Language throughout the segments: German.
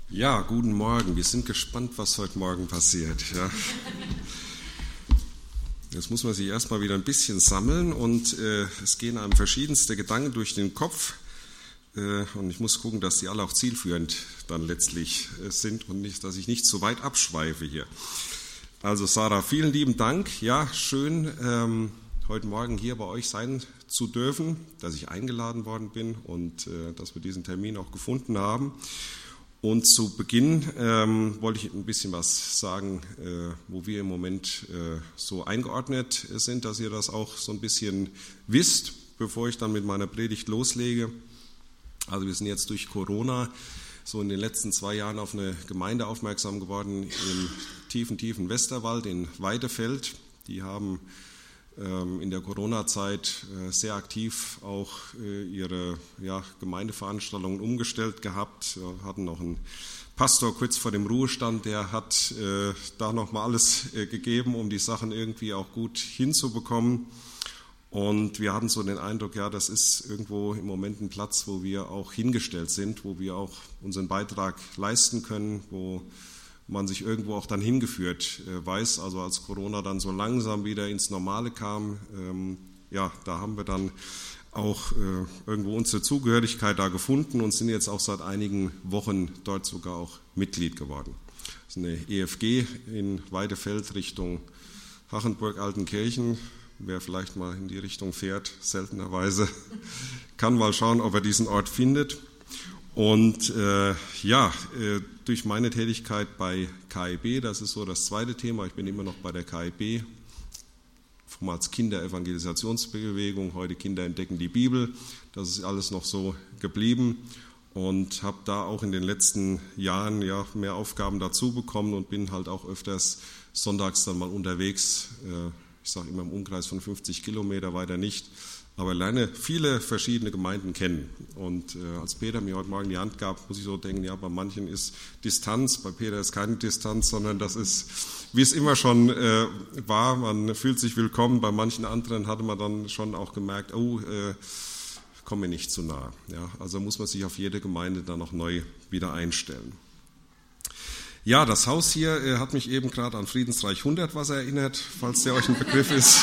Ja, guten Morgen. Wir sind gespannt, was heute Morgen passiert. Ja. Jetzt muss man sich erstmal wieder ein bisschen sammeln und es gehen einem verschiedenste Gedanken durch den Kopf und ich muss gucken, dass die alle auch zielführend dann letztlich sind und nicht, dass ich nicht zu weit abschweife hier. Also Sarah, vielen lieben Dank. Ja, schön, heute Morgen hier bei euch sein zu dürfen, dass ich eingeladen worden bin und dass wir diesen Termin auch gefunden haben. Und zu Beginn wollte ich ein bisschen was sagen, wo wir im Moment so eingeordnet sind, dass ihr das auch so ein bisschen wisst, bevor ich dann mit meiner Predigt loslege. Also wir sind jetzt durch Corona so in den letzten 2 Jahren auf eine Gemeinde aufmerksam geworden im tiefen Westerwald in Weidefeld. Die haben in der Corona-Zeit sehr aktiv auch ihre Gemeindeveranstaltungen umgestellt gehabt, hatten noch einen Pastor kurz vor dem Ruhestand, der hat da nochmal alles gegeben, um die Sachen irgendwie auch gut hinzubekommen. Und wir hatten so den Eindruck, ja, das ist irgendwo im Moment ein Platz, wo wir auch hingestellt sind, wo wir auch unseren Beitrag leisten können, wo man sich irgendwo auch dann hingeführt weiß. Also als Corona dann so langsam wieder ins Normale kam, da haben wir dann auch irgendwo unsere Zugehörigkeit da gefunden und sind jetzt auch seit einigen Wochen dort sogar auch Mitglied geworden. Das ist eine EFG in Weidefeld Richtung Hachenburg-Altenkirchen. Wer vielleicht mal in die Richtung fährt, seltenerweise, kann mal schauen, ob er diesen Ort findet. Und durch meine Tätigkeit bei KIB, das ist so das zweite Thema, ich bin immer noch bei der KIB, vormals Kinderevangelisationsbewegung, heute Kinder entdecken die Bibel, das ist alles noch so geblieben und habe da auch in den letzten Jahren mehr Aufgaben dazu bekommen und bin halt auch öfters sonntags dann mal unterwegs, ich sage immer im Umkreis von 50 Kilometer, weiter nicht, aber lerne viele verschiedene Gemeinden kennen. Und als Peter mir heute Morgen die Hand gab, muss ich so denken, ja, bei manchen ist Distanz, bei Peter ist keine Distanz, sondern das ist, wie es immer schon war, man fühlt sich willkommen. Bei manchen anderen hatte man dann schon auch gemerkt, komm mir nicht zu nah. Ja, also muss man sich auf jede Gemeinde dann noch neu wieder einstellen. Ja, das Haus hier hat mich eben gerade an Friedensreich 100 was erinnert, falls der euch ein Begriff ist.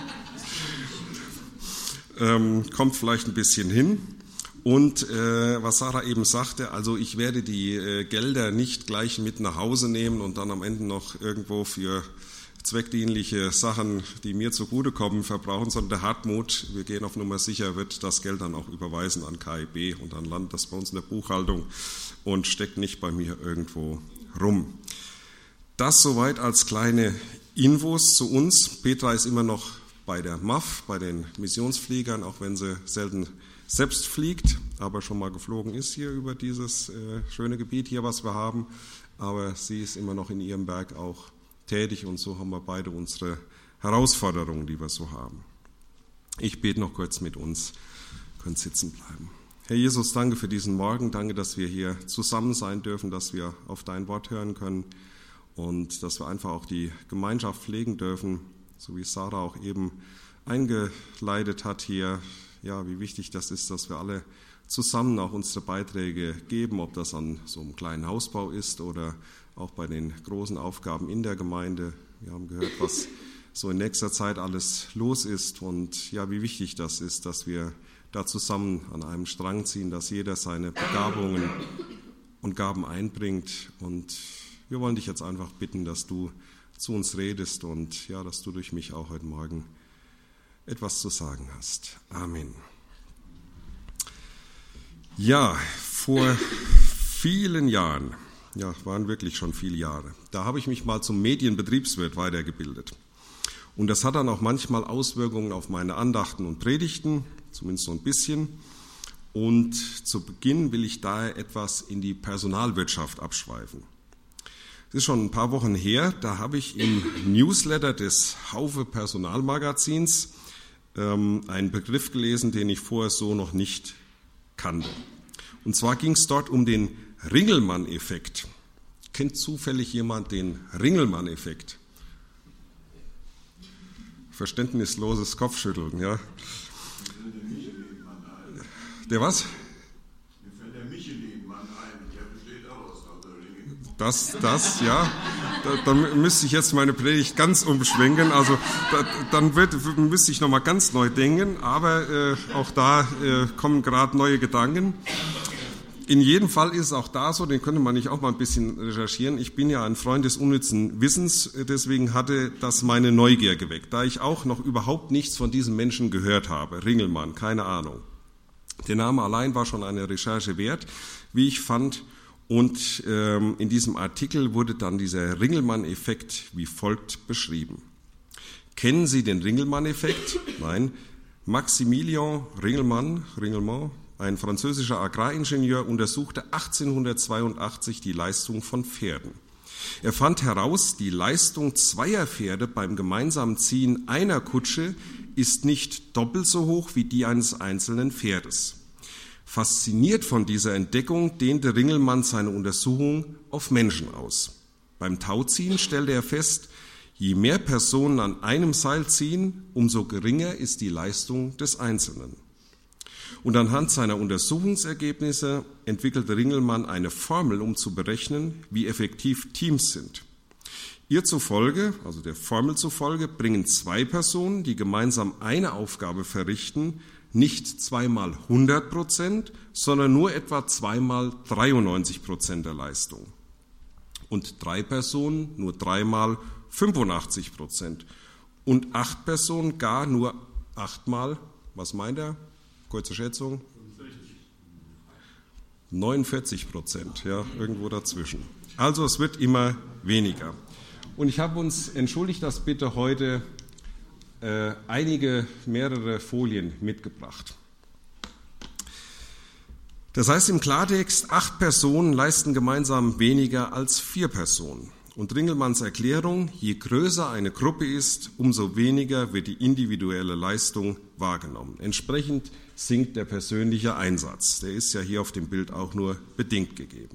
Kommt vielleicht ein bisschen hin. Und was Sarah eben sagte, also ich werde die Gelder nicht gleich mit nach Hause nehmen und dann am Ende noch irgendwo für zweckdienliche Sachen, die mir zugutekommen, verbrauchen, sondern der Hartmut, wir gehen auf Nummer sicher, wird das Geld dann auch überweisen an KIB und dann landet das bei uns in der Buchhaltung und steckt nicht bei mir irgendwo rum. Das soweit als kleine Infos zu uns. Petra ist immer noch bei der MAF, bei den Missionsfliegern, auch wenn sie selten selbst fliegt, aber schon mal geflogen ist hier über dieses schöne Gebiet hier, was wir haben. Aber sie ist immer noch in ihrem Werk auch tätig und so haben wir beide unsere Herausforderungen, die wir so haben. Ich bete noch kurz mit uns, könnt sitzen bleiben. Herr Jesus, danke für diesen Morgen, danke, dass wir hier zusammen sein dürfen, dass wir auf dein Wort hören können und dass wir einfach auch die Gemeinschaft pflegen dürfen, so wie Sarah auch eben eingeleitet hat hier, ja, wie wichtig das ist, dass wir alle zusammen auch unsere Beiträge geben, ob das an so einem kleinen Hausbau ist oder auch bei den großen Aufgaben in der Gemeinde. Wir haben gehört, was so in nächster Zeit alles los ist und ja, wie wichtig das ist, dass wir da zusammen an einem Strang ziehen, dass jeder seine Begabungen und Gaben einbringt. Und wir wollen dich jetzt einfach bitten, dass du zu uns redest und ja, dass du durch mich auch heute Morgen etwas zu sagen hast. Amen. Ja, vor vielen Jahren, ja, waren wirklich schon viele Jahre, da habe ich mich mal zum Medienbetriebswirt weitergebildet. Und das hat dann auch manchmal Auswirkungen auf meine Andachten und Predigten, zumindest so ein bisschen. Und zu Beginn will ich daher etwas in die Personalwirtschaft abschweifen. Es ist schon ein paar Wochen her, da habe ich im Newsletter des Haufe Personalmagazins einen Begriff gelesen, den ich vorher so noch nicht kannte. Und zwar ging es dort um den Ringelmann-Effekt. Kennt zufällig jemand den Ringelmann-Effekt? Verständnisloses Kopfschütteln, ja. Der was? Mir fällt der Michelin-Mann ein, der besteht auch aus Lauter Ja, da müsste ich jetzt meine Predigt ganz umschwenken, also dann müsste ich nochmal ganz neu denken, aber auch da kommen gerade neue Gedanken. In jedem Fall ist es auch da so, den könnte man nicht auch mal ein bisschen recherchieren. Ich bin ja ein Freund des unnützen Wissens, deswegen hatte das meine Neugier geweckt, da ich auch noch überhaupt nichts von diesem Menschen gehört habe. Ringelmann, keine Ahnung. Der Name allein war schon eine Recherche wert, wie ich fand. Und in diesem Artikel wurde dann dieser Ringelmann-Effekt wie folgt beschrieben. Kennen Sie den Ringelmann-Effekt? Nein. Maximilien Ringelmann, ein französischer Agraringenieur, untersuchte 1882 die Leistung von Pferden. Er fand heraus, die Leistung zweier Pferde beim gemeinsamen Ziehen einer Kutsche ist nicht doppelt so hoch wie die eines einzelnen Pferdes. Fasziniert von dieser Entdeckung dehnte Ringelmann seine Untersuchung auf Menschen aus. Beim Tauziehen stellte er fest, je mehr Personen an einem Seil ziehen, umso geringer ist die Leistung des Einzelnen. Und anhand seiner Untersuchungsergebnisse entwickelte Ringelmann eine Formel, um zu berechnen, wie effektiv Teams sind. Ihr zufolge, also der Formel zufolge, bringen zwei Personen, die gemeinsam eine Aufgabe verrichten, nicht zweimal 100%, sondern nur etwa zweimal 93% der Leistung. Und drei Personen nur dreimal 85%. Und 8 Personen gar nur 8-mal, was meint er? Kurze Schätzung? 49%, ja, irgendwo dazwischen. Also es wird immer weniger. Und ich habe uns, entschuldigt das bitte, heute mehrere Folien mitgebracht. Das heißt im Klartext, 8 Personen leisten gemeinsam weniger als 4 Personen. Und Ringelmanns Erklärung, je größer eine Gruppe ist, umso weniger wird die individuelle Leistung wahrgenommen. Entsprechend sinkt der persönliche Einsatz. Der ist ja hier auf dem Bild auch nur bedingt gegeben.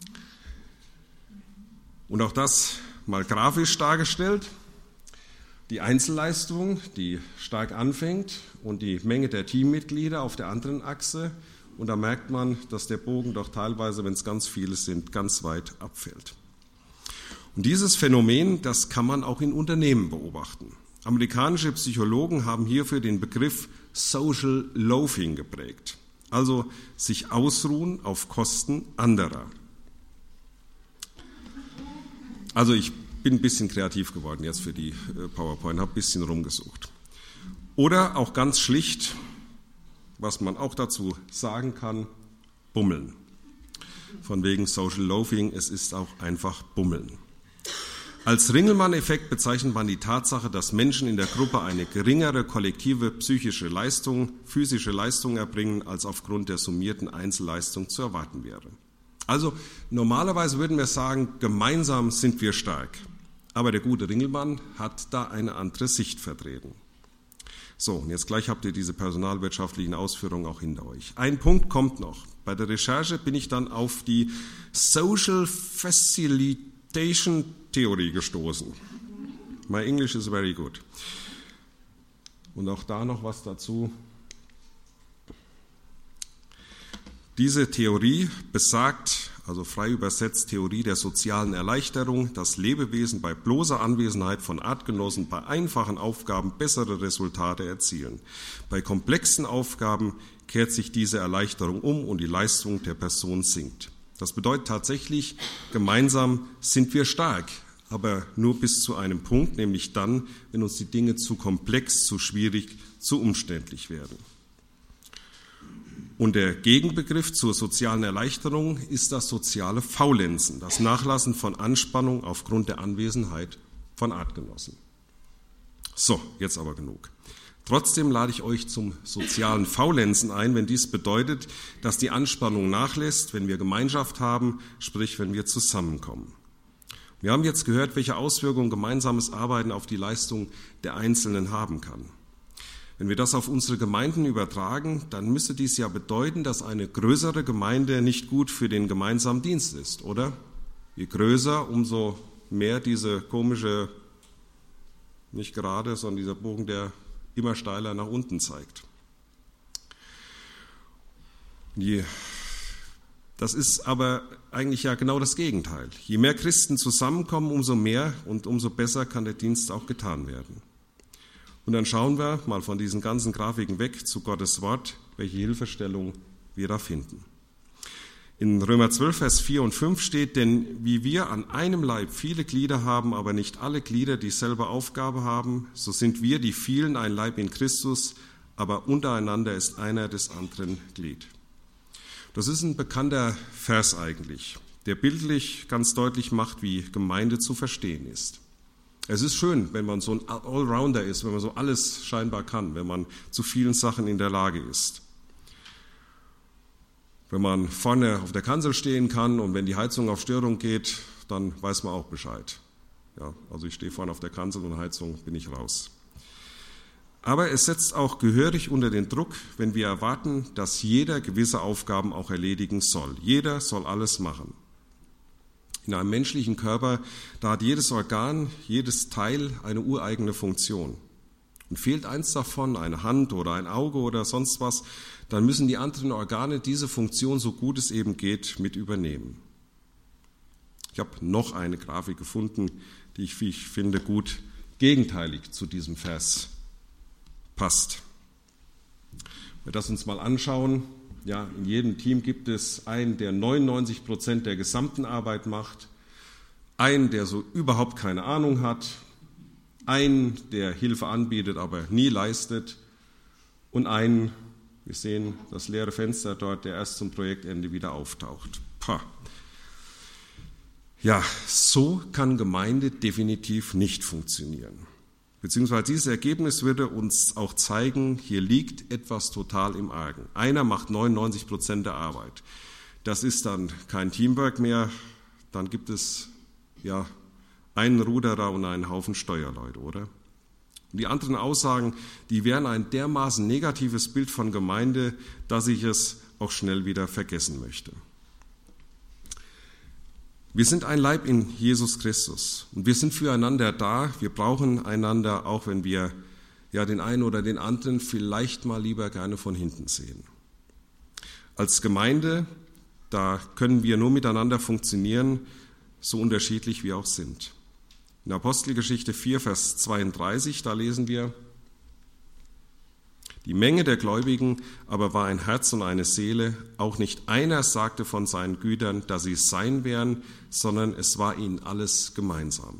Und auch das mal grafisch dargestellt. Die Einzelleistung, die stark anfängt, und die Menge der Teammitglieder auf der anderen Achse. Und da merkt man, dass der Bogen doch teilweise, wenn es ganz viele sind, ganz weit abfällt. Und dieses Phänomen, das kann man auch in Unternehmen beobachten. Amerikanische Psychologen haben hierfür den Begriff Social Loafing geprägt, also sich ausruhen auf Kosten anderer. Also ich bin ein bisschen kreativ geworden jetzt für die PowerPoint, habe ein bisschen rumgesucht. Oder auch ganz schlicht, was man auch dazu sagen kann, bummeln. Von wegen Social Loafing, es ist auch einfach bummeln. Als Ringelmann-Effekt bezeichnet man die Tatsache, dass Menschen in der Gruppe eine geringere kollektive physische Leistung erbringen, als aufgrund der summierten Einzelleistung zu erwarten wäre. Also normalerweise würden wir sagen, gemeinsam sind wir stark. Aber der gute Ringelmann hat da eine andere Sicht vertreten. So, und jetzt gleich habt ihr diese personalwirtschaftlichen Ausführungen auch hinter euch. Ein Punkt kommt noch. Bei der Recherche bin ich dann auf die Social Facilitation Theorie gestoßen. My English is very good. Und auch da noch was dazu. Diese Theorie besagt, also frei übersetzt Theorie der sozialen Erleichterung, dass Lebewesen bei bloßer Anwesenheit von Artgenossen bei einfachen Aufgaben bessere Resultate erzielen. Bei komplexen Aufgaben kehrt sich diese Erleichterung um und die Leistung der Person sinkt. Das bedeutet tatsächlich, gemeinsam sind wir stark, aber nur bis zu einem Punkt, nämlich dann, wenn uns die Dinge zu komplex, zu schwierig, zu umständlich werden. Und der Gegenbegriff zur sozialen Erleichterung ist das soziale Faulenzen, das Nachlassen von Anspannung aufgrund der Anwesenheit von Artgenossen. So, jetzt aber genug. Trotzdem lade ich euch zum sozialen Faulenzen ein, wenn dies bedeutet, dass die Anspannung nachlässt, wenn wir Gemeinschaft haben, sprich, wenn wir zusammenkommen. Wir haben jetzt gehört, welche Auswirkungen gemeinsames Arbeiten auf die Leistung der Einzelnen haben kann. Wenn wir das auf unsere Gemeinden übertragen, dann müsste dies ja bedeuten, dass eine größere Gemeinde nicht gut für den gemeinsamen Dienst ist, oder? Je größer, umso mehr diese komische, nicht gerade, sondern dieser Bogen, der immer steiler nach unten zeigt. Das ist aber eigentlich ja genau das Gegenteil. Je mehr Christen zusammenkommen, umso mehr und umso besser kann der Dienst auch getan werden. Und dann schauen wir mal von diesen ganzen Grafiken weg zu Gottes Wort, welche Hilfestellung wir da finden. In Römer 12, Vers 4 und 5 steht, denn wie wir an einem Leib viele Glieder haben, aber nicht alle Glieder dieselbe Aufgabe haben, so sind wir, die vielen, ein Leib in Christus, aber untereinander ist einer des anderen Glied. Das ist ein bekannter Vers eigentlich, der bildlich ganz deutlich macht, wie Gemeinde zu verstehen ist. Es ist schön, wenn man so ein Allrounder ist, wenn man so alles scheinbar kann, wenn man zu vielen Sachen in der Lage ist. Wenn man vorne auf der Kanzel stehen kann und wenn die Heizung auf Störung geht, dann weiß man auch Bescheid. Ja, also ich stehe vorne auf der Kanzel und Heizung bin ich raus. Aber es setzt auch gehörig unter den Druck, wenn wir erwarten, dass jeder gewisse Aufgaben auch erledigen soll. Jeder soll alles machen. In einem menschlichen Körper, da hat jedes Organ, jedes Teil eine ureigene Funktion. Und fehlt eins davon, eine Hand oder ein Auge oder sonst was, dann müssen die anderen Organe diese Funktion, so gut es eben geht, mit übernehmen. Ich habe noch eine Grafik gefunden, die ich finde gut gegenteilig zu diesem Vers passt. Wenn wir das uns mal anschauen, ja, in jedem Team gibt es einen, der 99% der gesamten Arbeit macht, einen, der so überhaupt keine Ahnung hat, einen, der Hilfe anbietet, aber nie leistet und einen, wir sehen das leere Fenster dort, der erst zum Projektende wieder auftaucht. Ja, so kann Gemeinde definitiv nicht funktionieren. Beziehungsweise dieses Ergebnis würde uns auch zeigen, hier liegt etwas total im Argen. Einer macht 99% der Arbeit. Das ist dann kein Teamwork mehr, dann gibt es ja einen Ruderer und einen Haufen Steuerleute, oder? Und die anderen Aussagen, die wären ein dermaßen negatives Bild von Gemeinde, dass ich es auch schnell wieder vergessen möchte. Wir sind ein Leib in Jesus Christus und wir sind füreinander da. Wir brauchen einander, auch wenn wir ja den einen oder den anderen vielleicht mal lieber gerne von hinten sehen. Als Gemeinde, da können wir nur miteinander funktionieren, so unterschiedlich wir auch sind. In Apostelgeschichte 4, Vers 32, da lesen wir, die Menge der Gläubigen aber war ein Herz und eine Seele, auch nicht einer sagte von seinen Gütern, dass sie es sein wären, sondern es war ihnen alles gemeinsam.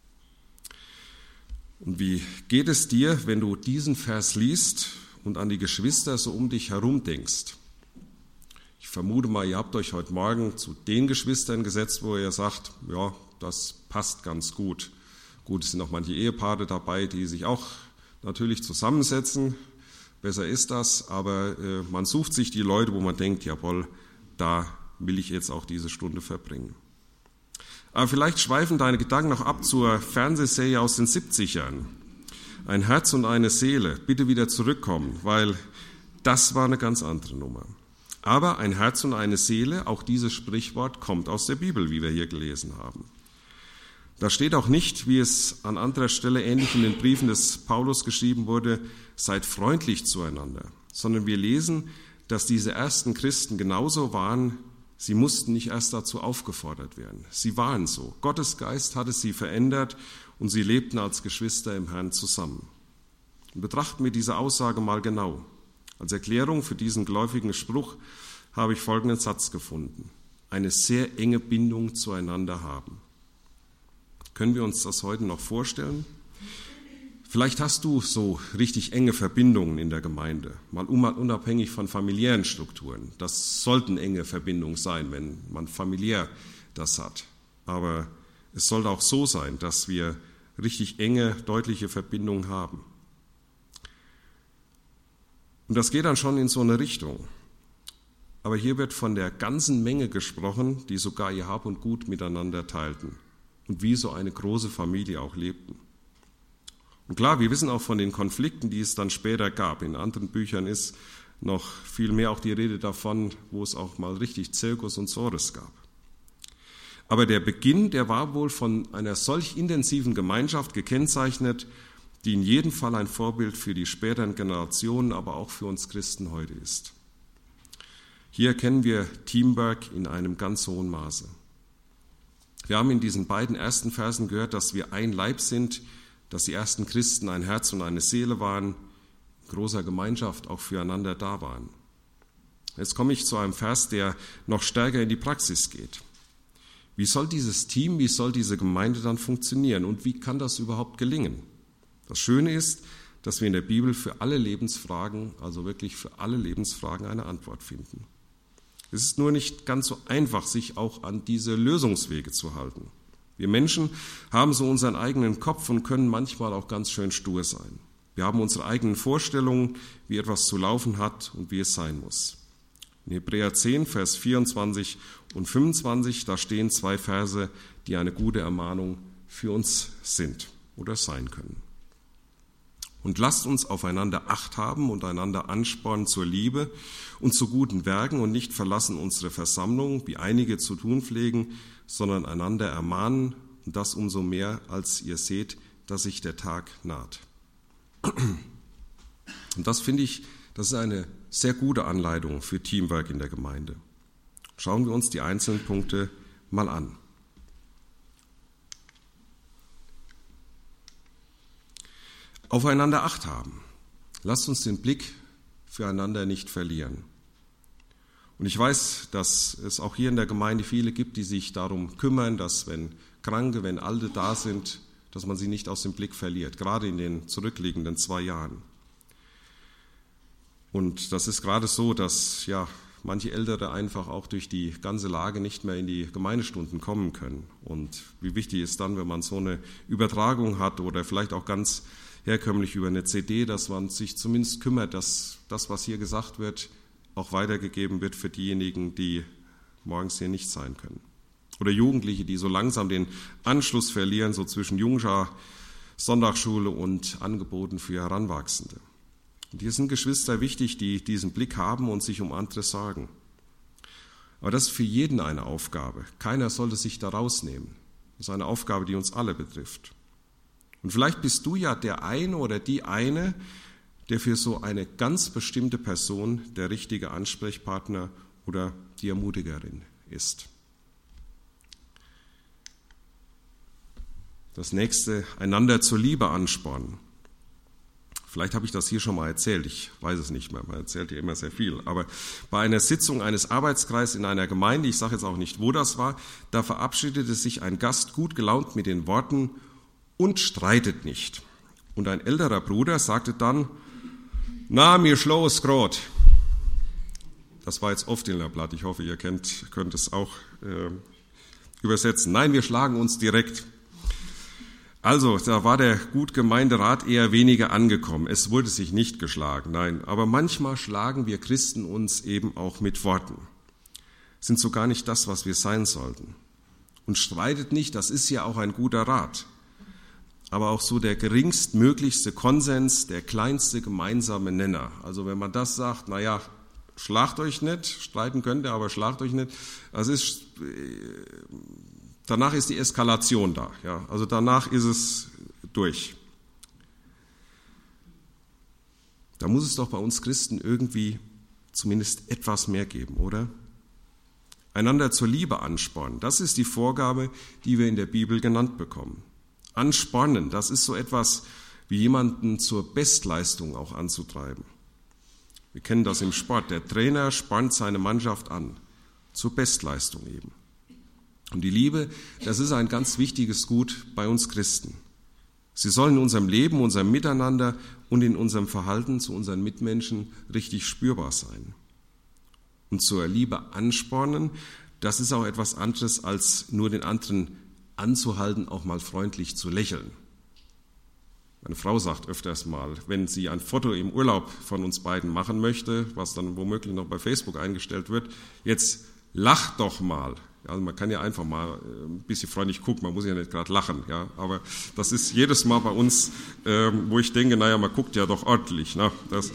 Und wie geht es dir, wenn du diesen Vers liest und an die Geschwister so um dich herum denkst? Ich vermute mal, ihr habt euch heute Morgen zu den Geschwistern gesetzt, wo ihr sagt, ja, das passt ganz gut. Gut, es sind auch manche Ehepaare dabei, die sich auch natürlich zusammensetzen. Besser ist das, aber man sucht sich die Leute, wo man denkt, jawohl, da will ich jetzt auch diese Stunde verbringen. Aber vielleicht schweifen deine Gedanken noch ab zur Fernsehserie aus den 70ern. Ein Herz und eine Seele, bitte wieder zurückkommen, weil das war eine ganz andere Nummer. Aber ein Herz und eine Seele, auch dieses Sprichwort kommt aus der Bibel, wie wir hier gelesen haben. Da steht auch nicht, wie es an anderer Stelle ähnlich in den Briefen des Paulus geschrieben wurde, seid freundlich zueinander, sondern wir lesen, dass diese ersten Christen genauso waren, sie mussten nicht erst dazu aufgefordert werden. Sie waren so. Gottes Geist hatte sie verändert und sie lebten als Geschwister im Herrn zusammen. Und betrachten wir diese Aussage mal genau. Als Erklärung für diesen geläufigen Spruch habe ich folgenden Satz gefunden. Eine sehr enge Bindung zueinander haben. Können wir uns das heute noch vorstellen? Vielleicht hast du so richtig enge Verbindungen in der Gemeinde, mal unabhängig von familiären Strukturen. Das sollten enge Verbindungen sein, wenn man familiär das hat. Aber es sollte auch so sein, dass wir richtig enge, deutliche Verbindungen haben. Und das geht dann schon in so eine Richtung. Aber hier wird von der ganzen Menge gesprochen, die sogar ihr Hab und Gut miteinander teilten und wie so eine große Familie auch lebten. Und klar, wir wissen auch von den Konflikten, die es dann später gab. In anderen Büchern ist noch viel mehr auch die Rede davon, wo es auch mal richtig Zirkus und Sores gab. Aber der Beginn, der war wohl von einer solch intensiven Gemeinschaft gekennzeichnet, die in jedem Fall ein Vorbild für die späteren Generationen, aber auch für uns Christen heute ist. Hier erkennen wir Teamwork in einem ganz hohen Maße. Wir haben in diesen beiden ersten Versen gehört, dass wir ein Leib sind, dass die ersten Christen ein Herz und eine Seele waren, in großer Gemeinschaft auch füreinander da waren. Jetzt komme ich zu einem Vers, der noch stärker in die Praxis geht. Wie soll dieses Team, wie soll diese Gemeinde dann funktionieren und wie kann das überhaupt gelingen? Das Schöne ist, dass wir in der Bibel für alle Lebensfragen, also wirklich für alle Lebensfragen, eine Antwort finden. Es ist nur nicht ganz so einfach, sich auch an diese Lösungswege zu halten. Wir Menschen haben so unseren eigenen Kopf und können manchmal auch ganz schön stur sein. Wir haben unsere eigenen Vorstellungen, wie etwas zu laufen hat und wie es sein muss. In Hebräer 10, Vers 24 und 25, da stehen 2 Verse, die eine gute Ermahnung für uns sind oder sein können. Und lasst uns aufeinander Acht haben und einander anspornen zur Liebe und zu guten Werken und nicht verlassen unsere Versammlung, wie einige zu tun pflegen, sondern einander ermahnen und das umso mehr, als ihr seht, dass sich der Tag naht. Und das finde ich, das ist eine sehr gute Anleitung für Teamwork in der Gemeinde. Schauen wir uns die einzelnen Punkte mal an. Aufeinander Acht haben. Lasst uns den Blick füreinander nicht verlieren. Und ich weiß, dass es auch hier in der Gemeinde viele gibt, die sich darum kümmern, dass wenn Kranke, wenn Alte da sind, dass man sie nicht aus dem Blick verliert, gerade in den zurückliegenden 2 Jahren. Und das ist gerade so, dass manche Ältere einfach auch durch die ganze Lage nicht mehr in die Gemeindestunden kommen können. Und wie wichtig ist dann, wenn man so eine Übertragung hat oder vielleicht auch ganz herkömmlich über eine CD, dass man sich zumindest kümmert, dass das, was hier gesagt wird, auch weitergegeben wird für diejenigen, die morgens hier nicht sein können. Oder Jugendliche, die so langsam den Anschluss verlieren, so zwischen Jungschar, Sonntagsschule und Angeboten für Heranwachsende. Und hier sind Geschwister wichtig, die diesen Blick haben und sich um andere sorgen. Aber das ist für jeden eine Aufgabe. Keiner sollte sich da rausnehmen. Das ist eine Aufgabe, die uns alle betrifft. Und vielleicht bist du ja der eine oder die eine, der für so eine ganz bestimmte Person der richtige Ansprechpartner oder die Ermutigerin ist. Das nächste, einander zur Liebe anspornen. Vielleicht habe ich das hier schon mal erzählt, ich weiß es nicht mehr, man erzählt ja immer sehr viel. Aber bei einer Sitzung eines Arbeitskreises in einer Gemeinde, ich sage jetzt auch nicht, wo das war, da verabschiedete sich ein Gast gut gelaunt mit den Worten: und streitet nicht. Und ein älterer Bruder sagte dann: Na, mir schloes grad. Das war jetzt oft in der Blatt, ich hoffe, ihr könnt es auch übersetzen. Nein, wir schlagen uns direkt. Also, da war der gut gemeinte Rat eher weniger angekommen. Es wurde sich nicht geschlagen, nein. Aber manchmal schlagen wir Christen uns eben auch mit Worten. Sind so gar nicht das, was wir sein sollten. Und streitet nicht, das ist ja auch ein guter Rat. Aber auch so der geringstmöglichste Konsens, der kleinste gemeinsame Nenner. Also wenn man das sagt, schlagt euch nicht, streiten könnt ihr, aber schlagt euch nicht, danach ist die Eskalation da. Ja? Also danach ist es durch. Da muss es doch bei uns Christen irgendwie zumindest etwas mehr geben, oder? Einander zur Liebe anspornen, das ist die Vorgabe, die wir in der Bibel genannt bekommen. Anspornen, das ist so etwas wie jemanden zur Bestleistung auch anzutreiben. Wir kennen das im Sport. Der Trainer spornt seine Mannschaft an, zur Bestleistung eben. Und die Liebe, das ist ein ganz wichtiges Gut bei uns Christen. Sie soll in unserem Leben, unserem Miteinander und in unserem Verhalten zu unseren Mitmenschen richtig spürbar sein. Und zur Liebe anspornen, das ist auch etwas anderes, als nur den anderen anzuhalten, auch mal freundlich zu lächeln. Meine Frau sagt öfters mal, wenn sie ein Foto im Urlaub von uns beiden machen möchte, was dann womöglich noch bei Facebook eingestellt wird, jetzt lach doch mal. Also man kann ja einfach mal ein bisschen freundlich gucken, man muss ja nicht gerade lachen. Ja? Aber das ist jedes Mal bei uns, wo ich denke, man guckt ja doch ordentlich. Ne?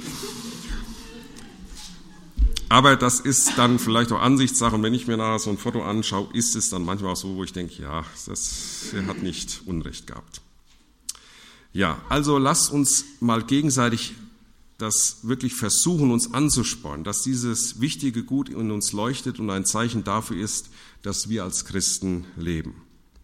Aber das ist dann vielleicht auch Ansichtssache. Und wenn ich mir nachher so ein Foto anschaue, ist es dann manchmal auch so, wo ich denke, er hat nicht Unrecht gehabt. Ja, also lasst uns mal gegenseitig das wirklich versuchen, uns anzuspornen, dass dieses wichtige Gut in uns leuchtet und ein Zeichen dafür ist, dass wir als Christen leben.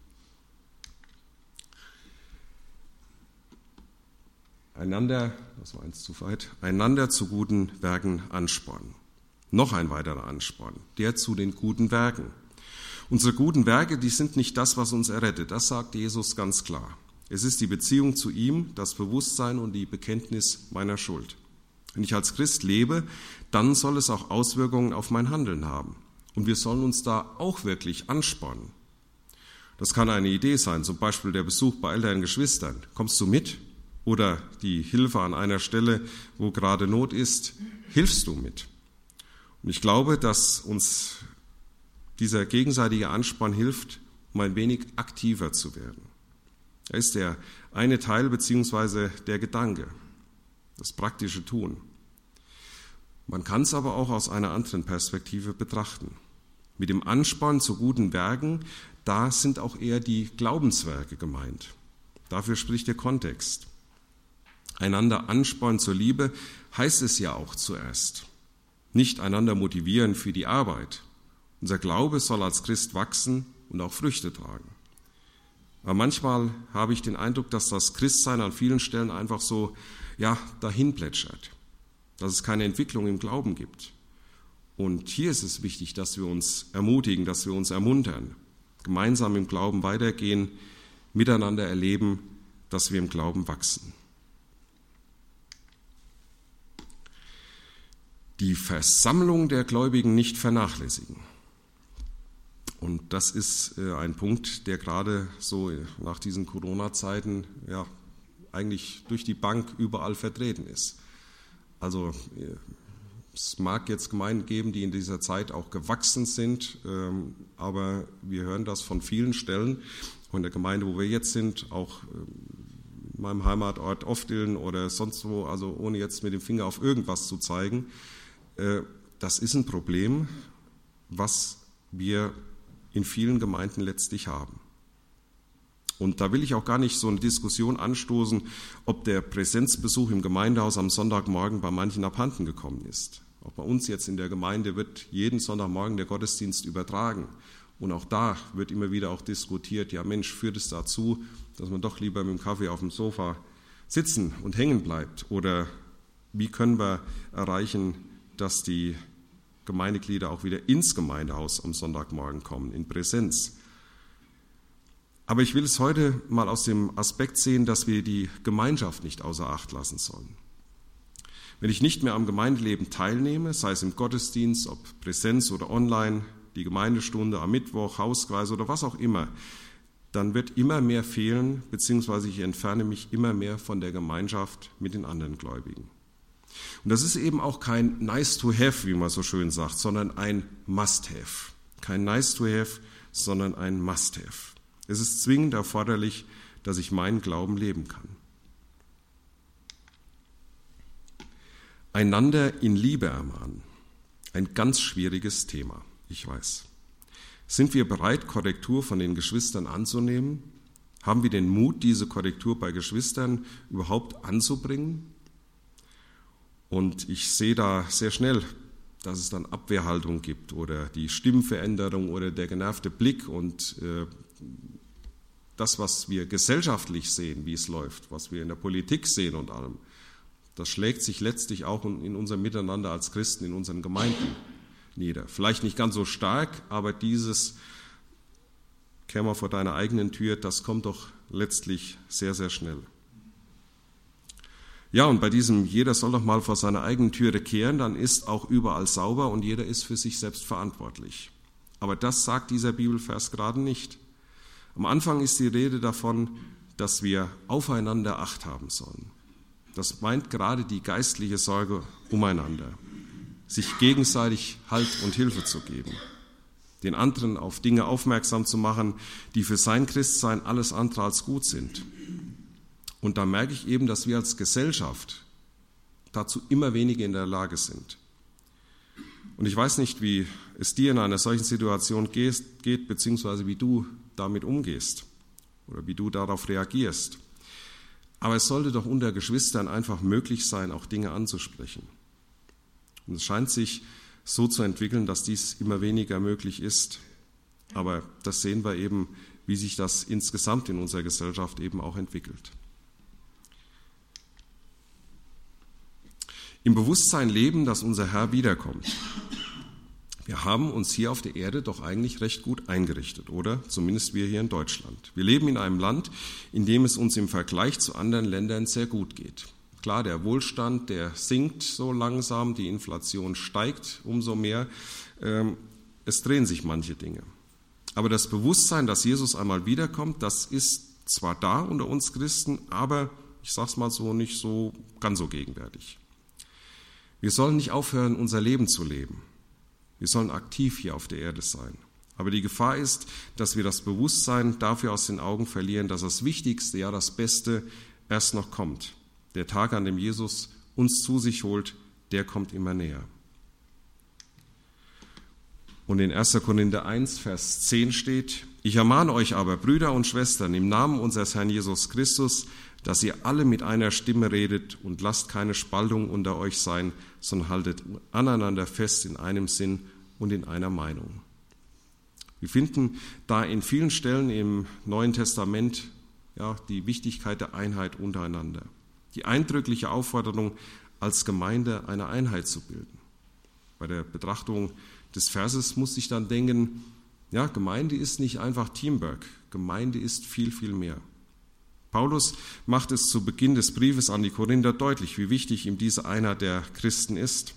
Einander zu guten Werken anspornen. Noch ein weiterer Ansporn, der zu den guten Werken. Unsere guten Werke, die sind nicht das, was uns errettet. Das sagt Jesus ganz klar. Es ist die Beziehung zu ihm, das Bewusstsein und die Bekenntnis meiner Schuld. Wenn ich als Christ lebe, dann soll es auch Auswirkungen auf mein Handeln haben. Und wir sollen uns da auch wirklich anspornen. Das kann eine Idee sein, zum Beispiel der Besuch bei älteren Geschwistern. Kommst du mit? Oder die Hilfe an einer Stelle, wo gerade Not ist, hilfst du mit? Und ich glaube, dass uns dieser gegenseitige Ansporn hilft, um ein wenig aktiver zu werden. Er ist der eine Teil bzw. der Gedanke, das praktische Tun. Man kann es aber auch aus einer anderen Perspektive betrachten. Mit dem Ansporn zu guten Werken, da sind auch eher die Glaubenswerke gemeint. Dafür spricht der Kontext. Einander anspornen zur Liebe heißt es ja auch zuerst. Nicht einander motivieren für die Arbeit. Unser Glaube soll als Christ wachsen und auch Früchte tragen. Aber manchmal habe ich den Eindruck, dass das Christsein an vielen Stellen einfach so, dahin plätschert. Dass es keine Entwicklung im Glauben gibt. Und hier ist es wichtig, dass wir uns ermutigen, dass wir uns ermuntern, gemeinsam im Glauben weitergehen, miteinander erleben, dass wir im Glauben wachsen. Die Versammlung der Gläubigen nicht vernachlässigen. Und das ist ein Punkt, der gerade so nach diesen Corona-Zeiten eigentlich durch die Bank überall vertreten ist. Also es mag jetzt Gemeinden geben, die in dieser Zeit auch gewachsen sind, aber wir hören das von vielen Stellen. Von der Gemeinde, wo wir jetzt sind, auch in meinem Heimatort Oftiln oder sonst wo, also ohne jetzt mit dem Finger auf irgendwas zu zeigen, das ist ein Problem, was wir in vielen Gemeinden letztlich haben. Und da will ich auch gar nicht so eine Diskussion anstoßen, ob der Präsenzbesuch im Gemeindehaus am Sonntagmorgen bei manchen abhanden gekommen ist. Auch bei uns jetzt in der Gemeinde wird jeden Sonntagmorgen der Gottesdienst übertragen. Und auch da wird immer wieder auch diskutiert, führt es dazu, dass man doch lieber mit dem Kaffee auf dem Sofa sitzen und hängen bleibt? Oder wie können wir erreichen, dass die Gemeindeglieder auch wieder ins Gemeindehaus am Sonntagmorgen kommen, in Präsenz? Aber ich will es heute mal aus dem Aspekt sehen, dass wir die Gemeinschaft nicht außer Acht lassen sollen. Wenn ich nicht mehr am Gemeindeleben teilnehme, sei es im Gottesdienst, ob Präsenz oder online, die Gemeindestunde am Mittwoch, Hauskreis oder was auch immer, dann wird immer mehr fehlen, beziehungsweise ich entferne mich immer mehr von der Gemeinschaft mit den anderen Gläubigen. Und das ist eben auch kein nice to have, wie man so schön sagt, sondern ein must have. Kein nice to have, sondern ein must have. Es ist zwingend erforderlich, dass ich meinen Glauben leben kann. Einander in Liebe ermahnen. Ein ganz schwieriges Thema, ich weiß. Sind wir bereit, Korrektur von den Geschwistern anzunehmen? Haben wir den Mut, diese Korrektur bei Geschwistern überhaupt anzubringen? Und ich sehe da sehr schnell, dass es dann Abwehrhaltung gibt oder die Stimmveränderung oder der genervte Blick und das, was wir gesellschaftlich sehen, wie es läuft, was wir in der Politik sehen und allem, das schlägt sich letztlich auch in unserem Miteinander als Christen in unseren Gemeinden nieder. Vielleicht nicht ganz so stark, aber dieses kehr mal vor deiner eigenen Tür, das kommt doch letztlich sehr, sehr schnell. Ja, und bei diesem jeder soll doch mal vor seiner eigenen Türe kehren, dann ist auch überall sauber und jeder ist für sich selbst verantwortlich. Aber das sagt dieser Bibelvers gerade nicht. Am Anfang ist die Rede davon, dass wir aufeinander Acht haben sollen. Das meint gerade die geistliche Sorge umeinander, sich gegenseitig Halt und Hilfe zu geben, den anderen auf Dinge aufmerksam zu machen, die für sein Christsein alles andere als gut sind. Und da merke ich eben, dass wir als Gesellschaft dazu immer weniger in der Lage sind. Und ich weiß nicht, wie es dir in einer solchen Situation geht, beziehungsweise wie du damit umgehst oder wie du darauf reagierst. Aber es sollte doch unter Geschwistern einfach möglich sein, auch Dinge anzusprechen. Und es scheint sich so zu entwickeln, dass dies immer weniger möglich ist. Aber das sehen wir eben, wie sich das insgesamt in unserer Gesellschaft eben auch entwickelt. Im Bewusstsein leben, dass unser Herr wiederkommt. Wir haben uns hier auf der Erde doch eigentlich recht gut eingerichtet, oder? Zumindest wir hier in Deutschland. Wir leben in einem Land, in dem es uns im Vergleich zu anderen Ländern sehr gut geht. Klar, der Wohlstand, der sinkt so langsam, die Inflation steigt umso mehr. Es drehen sich manche Dinge. Aber das Bewusstsein, dass Jesus einmal wiederkommt, das ist zwar da unter uns Christen, aber, ich sage es mal so, nicht so ganz so gegenwärtig. Wir sollen nicht aufhören, unser Leben zu leben. Wir sollen aktiv hier auf der Erde sein. Aber die Gefahr ist, dass wir das Bewusstsein dafür aus den Augen verlieren, dass das Wichtigste, ja das Beste, erst noch kommt. Der Tag, an dem Jesus uns zu sich holt, der kommt immer näher. Und in 1. Korinther 1, Vers 10 steht: Ich ermahne euch aber, Brüder und Schwestern, im Namen unseres Herrn Jesus Christus, dass ihr alle mit einer Stimme redet und lasst keine Spaltung unter euch sein, sondern haltet aneinander fest in einem Sinn und in einer Meinung. Wir finden da in vielen Stellen im Neuen Testament die Wichtigkeit der Einheit untereinander. Die eindrückliche Aufforderung, als Gemeinde eine Einheit zu bilden. Bei der Betrachtung des Verses muss ich dann denken, Gemeinde ist nicht einfach Teamwork, Gemeinde ist viel, viel mehr. Paulus macht es zu Beginn des Briefes an die Korinther deutlich, wie wichtig ihm diese Einheit der Christen ist.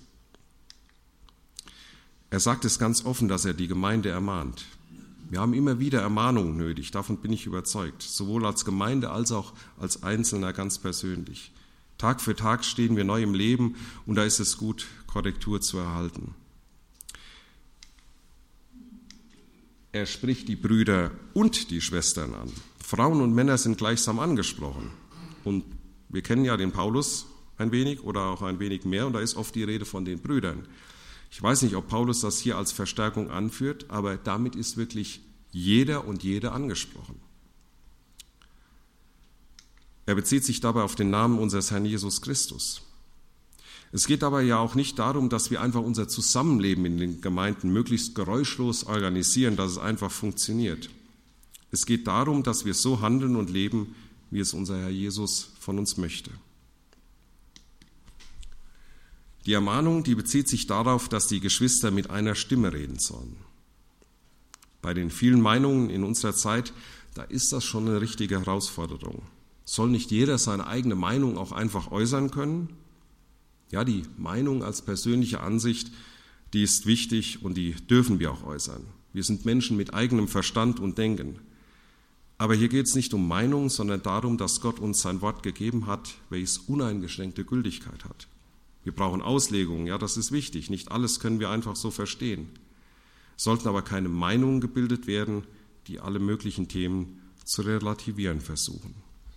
Er sagt es ganz offen, dass er die Gemeinde ermahnt. Wir haben immer wieder Ermahnungen nötig, davon bin ich überzeugt, sowohl als Gemeinde als auch als Einzelner ganz persönlich. Tag für Tag stehen wir neu im Leben und da ist es gut, Korrektur zu erhalten. Er spricht die Brüder und die Schwestern an. Frauen und Männer sind gleichsam angesprochen. Und wir kennen ja den Paulus ein wenig oder auch ein wenig mehr und da ist oft die Rede von den Brüdern. Ich weiß nicht, ob Paulus das hier als Verstärkung anführt, aber damit ist wirklich jeder und jede angesprochen. Er bezieht sich dabei auf den Namen unseres Herrn Jesus Christus. Es geht dabei ja auch nicht darum, dass wir einfach unser Zusammenleben in den Gemeinden möglichst geräuschlos organisieren, dass es einfach funktioniert. Es geht darum, dass wir so handeln und leben, wie es unser Herr Jesus von uns möchte. Die Ermahnung, die bezieht sich darauf, dass die Geschwister mit einer Stimme reden sollen. Bei den vielen Meinungen in unserer Zeit, da ist das schon eine richtige Herausforderung. Soll nicht jeder seine eigene Meinung auch einfach äußern können? Ja, die Meinung als persönliche Ansicht, die ist wichtig und die dürfen wir auch äußern. Wir sind Menschen mit eigenem Verstand und Denken. Aber hier geht es nicht um Meinung, sondern darum, dass Gott uns sein Wort gegeben hat, welches uneingeschränkte Gültigkeit hat. Wir brauchen Auslegungen, ja, das ist wichtig. Nicht alles können wir einfach so verstehen. Es sollten aber keine Meinungen gebildet werden, die alle möglichen Themen zu relativieren versuchen.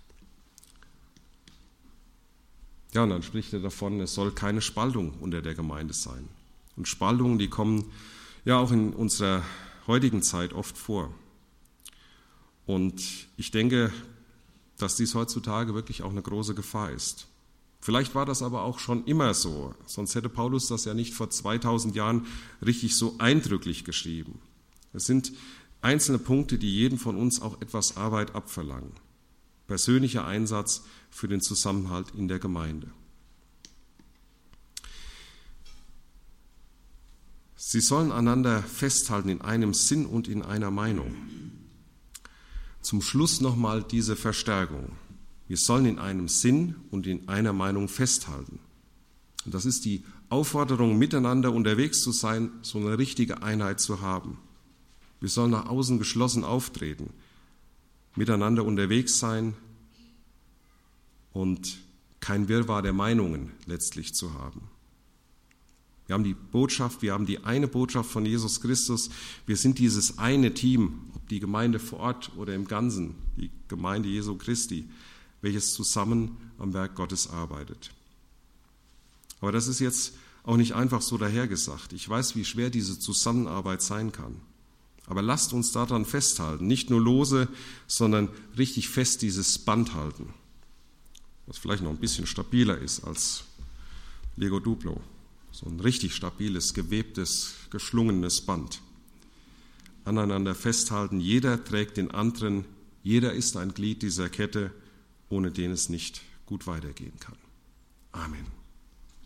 Ja, und dann spricht er davon, es soll keine Spaltung unter der Gemeinde sein. Und Spaltungen, die kommen ja auch in unserer heutigen Zeit oft vor. Und ich denke, dass dies heutzutage wirklich auch eine große Gefahr ist. Vielleicht war das aber auch schon immer so, sonst hätte Paulus das ja nicht vor 2000 Jahren richtig so eindrücklich geschrieben. Es sind einzelne Punkte, die jeden von uns auch etwas Arbeit abverlangen. Persönlicher Einsatz für den Zusammenhalt in der Gemeinde. Sie sollen einander festhalten in einem Sinn und in einer Meinung. Zum Schluss nochmal diese Verstärkung. Wir sollen in einem Sinn und in einer Meinung festhalten. Und das ist die Aufforderung, miteinander unterwegs zu sein, so eine richtige Einheit zu haben. Wir sollen nach außen geschlossen auftreten, miteinander unterwegs sein und kein Wirrwarr der Meinungen letztlich zu haben. Wir haben die Botschaft, wir haben die eine Botschaft von Jesus Christus. Wir sind dieses eine Team, ob die Gemeinde vor Ort oder im Ganzen, die Gemeinde Jesu Christi, welches zusammen am Werk Gottes arbeitet. Aber das ist jetzt auch nicht einfach so dahergesagt. Ich weiß, wie schwer diese Zusammenarbeit sein kann. Aber lasst uns daran festhalten, nicht nur lose, sondern richtig fest dieses Band halten. was vielleicht noch ein bisschen stabiler ist als Lego Duplo. So ein richtig stabiles, gewebtes, geschlungenes Band. Aneinander festhalten, jeder trägt den anderen, jeder ist ein Glied dieser Kette, ohne den es nicht gut weitergehen kann. Amen.